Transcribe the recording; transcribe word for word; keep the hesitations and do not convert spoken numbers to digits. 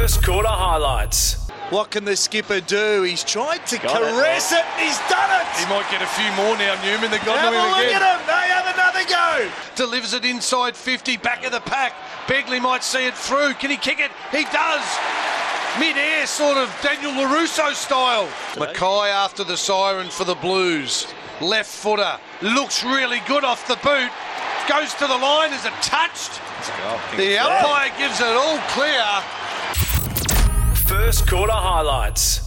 First quarter highlights. What can the skipper do? He's tried to Got caress it, it, and he's done it. He might get a few more now, Newman. They've got Have him a look again. at him. They have another go. Delivers it inside fifty, back of the pack. Begley might see it through. Can he kick it? He does. Mid-air, sort of Daniel LaRusso style. Mackay after the siren for the Blues. Left footer. Looks really good off the boot. Goes to the line. Is it touched? The umpire gives it all clear. First quarter highlights.